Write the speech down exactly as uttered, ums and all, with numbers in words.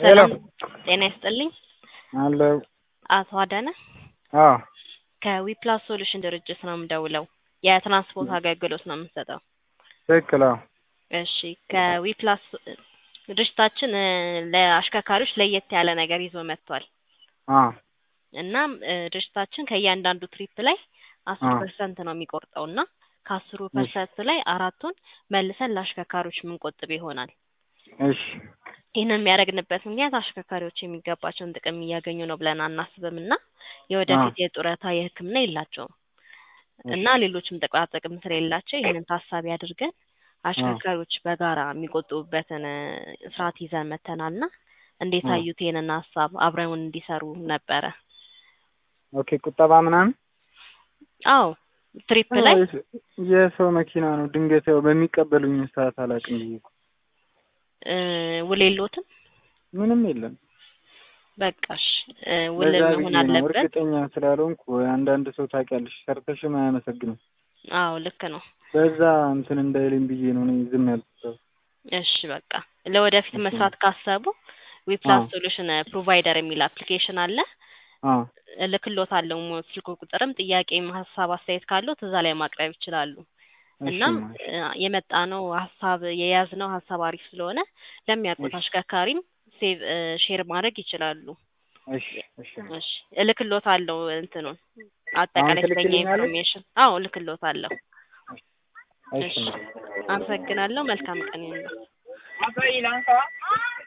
ሰላም ጤና ይስጥልኝ አለው አቶ አዳነ አዎ ከዊፕላስ ሶሉሽን ድርጅት ነው የምደውለው የትራንስፖርት አገልግሎት ነው የምንሰጠው ትክክል አዎ እሺ ከዊፕላስ ድርጅታችን ለአሽከርካሪዎች ለየት ያለ ነገር ይዞ መጥቷል አዎ እናም ድርጅታችን ከእያንዳንዱ ትሪፕ ላይ አስር ፐርሰንት ነው የሚቆርጠውና ከአስሩ ፐርሰንት ላይ አራቱን መልሰን ለአሽከርካሪዎች የምንቆጥብ ይሆናል እሺ ይሄንን የሚያደርግንበት ምክንያት አሽከርካሪዎች የሚገባቸውን ጥቅም እያገኙ ነው ብለን አናስብምና የወደፊት የጡረታ የሕክምና የላቸውም እና ሌሎችም ጥቅማ ጥቅም ስለሌላቸው ይሄንን ታሳቢ አድርገን አሽከርካሪዎች በጋራ የሚቆጥቡበትን ስርዓት ይዘን መተናልና እንዴት አዩት ይሄንን ሐሳብ አብረውን እንዲሰሩ ነበረ ኦኬ ቁጠባ ምናምን አዎ ትሪፕ ላይ የሰው መኪና ነው ድንገት ያው በሚቀበሉኝ ሰዓት አላውቅም እ ውል የለዎትም ምንም የለም በቃሽ ውል መሆን አለበት እርግጠኛ ስላልሆንኩ አንዳንድ ሰው ታውቂያለሽ ሰርተሽም አያመሰግንም አዎ ልክ ነው በዛ እንትን እንዳይልም ብዬ ነው እኔ ዝም ያልኩት እሺ በቃ ለወደፊት መስራት ካሰቡ ዊፕላስ ሶሉሽን ፕሮቫይደር የሚል አፕሊኬሽን አለ አዎ እልክልዎታለሁ ስልክ ቁጥርም ጥያቄም ሐሳብ አስተያየት ካለው እዛ ላይ ማቅረብ ይችላሉ እናም የመጣነው ሐሳብ የያዝነው ሐሳብ አሪፍ ስለሆነ ለሚያውቁት አሽከርካሪም ሴቭ ሼር ማድረግ ይችላሉ እሺ እሺ እሺ እልክልዎታለሁ እንትኑን አጠቃላይ ስለኛ ኢንፎርሜሽን አዎ እልክልዎታለሁ እሺ አመሰግናለሁ መልካም ቀን ይሁን